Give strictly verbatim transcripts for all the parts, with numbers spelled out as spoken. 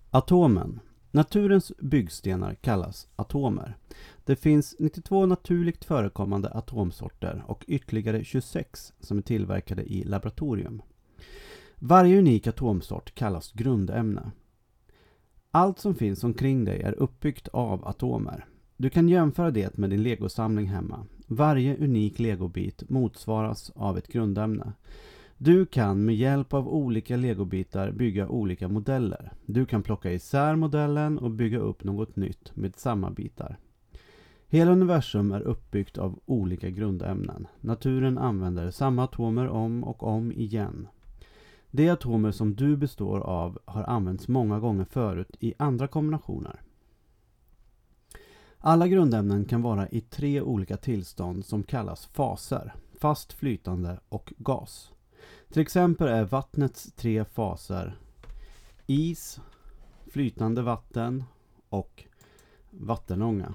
Atomen. Naturens byggstenar kallas atomer. Det finns nittiotvå naturligt förekommande atomsorter och ytterligare tjugosex som är tillverkade i laboratorium. Varje unik atomsort kallas grundämne. Allt som finns omkring dig är uppbyggt av atomer. Du kan jämföra det med din legosamling hemma. Varje unik legobit motsvaras av ett grundämne. Du kan med hjälp av olika legobitar bygga olika modeller. Du kan plocka isär modellen och bygga upp något nytt med samma bitar. Hela universum är uppbyggt av olika grundämnen. Naturen använder samma atomer om och om igen. De atomer som du består av har använts många gånger förut i andra kombinationer. Alla grundämnen kan vara i tre olika tillstånd som kallas faser: fast, flytande och gas. Till exempel är vattnets tre faser is, flytande vatten och vattenånga.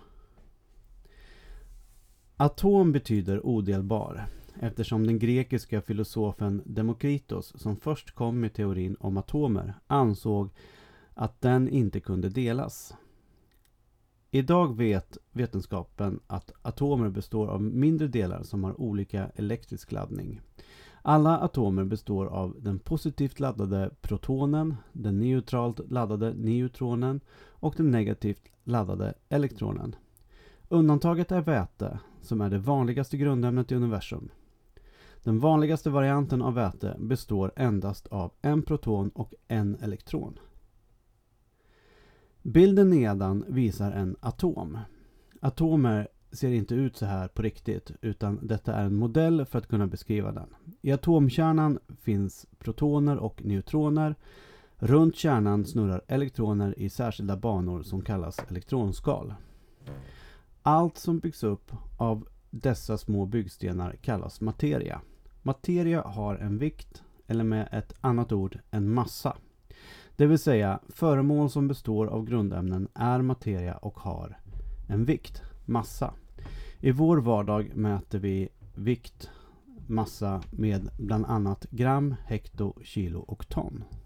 Atom betyder odelbar, eftersom den grekiska filosofen Demokritos, som först kom med teorin om atomer, ansåg att den inte kunde delas. Idag vet vetenskapen att atomer består av mindre delar som har olika elektrisk laddning. Alla atomer består av den positivt laddade protonen, den neutralt laddade neutronen och den negativt laddade elektronen. Undantaget är väte, som är det vanligaste grundämnet i universum. Den vanligaste varianten av väte består endast av en proton och en elektron. Bilden nedan visar en atom. Atomer ser inte ut så här på riktigt, utan detta är en modell för att kunna beskriva den. I atomkärnan finns protoner och neutroner. Runt kärnan snurrar elektroner i särskilda banor som kallas elektronskal. Allt som byggs upp av dessa små byggstenar kallas materia. Materia har en vikt, eller med ett annat ord, en massa. Det vill säga, föremål som består av grundämnen är materia och har en vikt, massa. I vår vardag mäter vi vikt, massa med bland annat gram, hekto, kilo och ton.